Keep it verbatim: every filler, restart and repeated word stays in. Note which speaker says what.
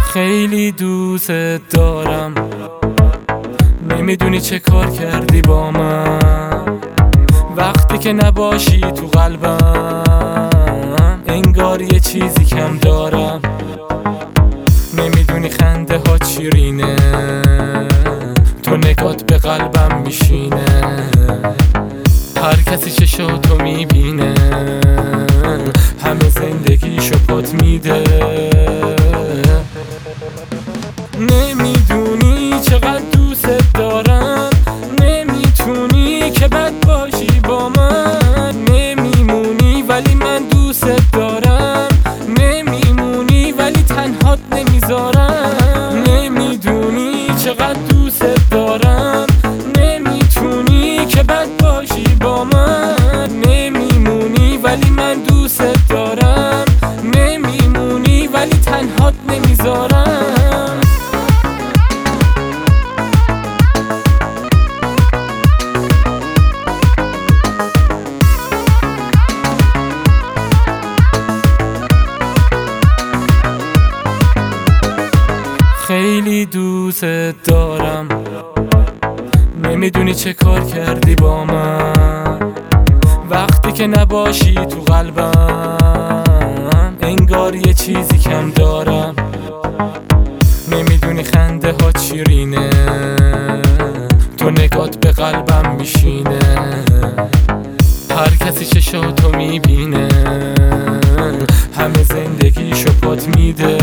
Speaker 1: خیلی دوست دارم، نمیدونی چه کار کردی با من. وقتی که نباشی تو قلبم انگار یه چیزی کم دارم. نمیدونی خنده ها شیرینه، تو نگات به قلبم میشینه. هر کسی چشاتو میبینه، همه زندگیشو پات میده. نمیدونی چقدر دوست دارم، نمیتونی که بد باشی با من. نمیمونی ولی من دوست دارم، نمیمونی ولی تنهات نمیذارم. نمیدونی چقدر دوست دارم، نمیتونی که بد باشی با من. نمیمونی ولی من دوست دارم، نمیمونی ولی تنهات نمیذارم. خیلی دوست دارم، نمیدونی چه کار کردی با من. وقتی که نباشی تو قلبم انگار یه چیزی کم دارم. نمیدونی خنده ها شیرینه، تو نگات به قلبم میشینه. هر کسی چشاتو میبینه، همه زندگیشو پات میده.